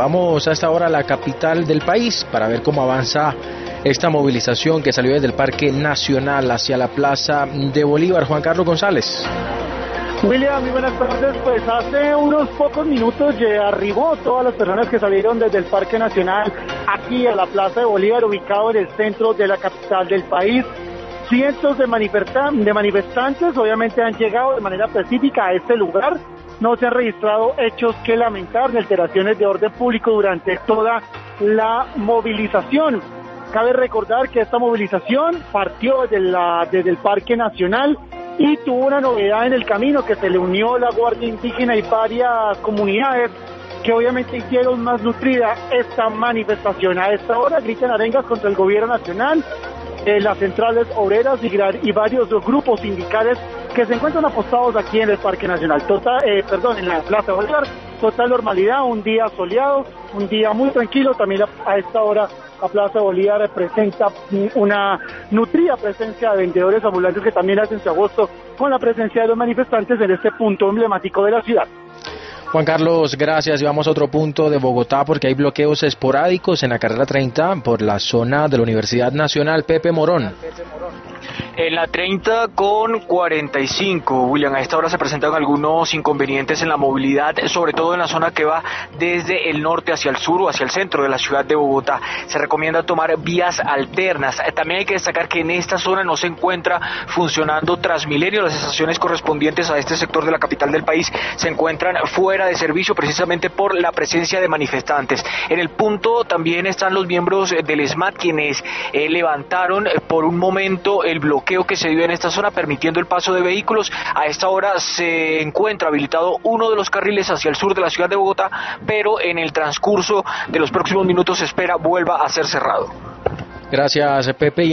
Vamos a esta hora a la capital del país para ver cómo avanza esta movilización que salió desde el Parque Nacional hacia la Plaza de Bolívar. Juan Carlos González. William, muy buenas tardes. Pues hace unos pocos minutos ya arribó todas las personas que salieron desde el Parque Nacional aquí a la Plaza de Bolívar, ubicado en el centro de la capital del país. Cientos de manifestantes obviamente han llegado de manera pacífica a este lugar. No se han registrado hechos que lamentar de alteraciones de orden público durante toda la movilización. Cabe recordar que esta movilización partió desde el Parque Nacional y tuvo una novedad en el camino, que se le unió la Guardia Indígena y varias comunidades que obviamente hicieron más nutrida esta manifestación. A esta hora gritan arengas contra el gobierno nacional, las centrales obreras y varios grupos sindicales que se encuentran apostados aquí en el Parque Nacional. En la Plaza Bolívar, total normalidad, un día soleado, un día muy tranquilo. También a esta hora la Plaza Bolívar presenta una nutrida presencia de vendedores ambulantes que también hacen su agosto con la presencia de los manifestantes en este punto emblemático de la ciudad. Juan Carlos, gracias. Y vamos a otro punto de Bogotá porque hay bloqueos esporádicos en la carrera 30 por la zona de la Universidad Nacional. Pepe Morón. En la 30 con 45, William, a esta hora se presentan algunos inconvenientes en la movilidad, sobre todo en la zona que va desde el norte hacia el sur o hacia el centro de la ciudad de Bogotá. Se recomienda tomar vías alternas. También hay que destacar que en esta zona no se encuentra funcionando Transmilenio. Las estaciones correspondientes a este sector de la capital del país se encuentran fuera de servicio precisamente por la presencia de manifestantes. En el punto también están los miembros del SMAT, quienes levantaron por un momento el bloqueo que se dio en esta zona, permitiendo el paso de vehículos. A esta hora se encuentra habilitado uno de los carriles hacia el sur de la ciudad de Bogotá, pero en el transcurso de los próximos minutos se espera vuelva a ser cerrado. Gracias, Pepe.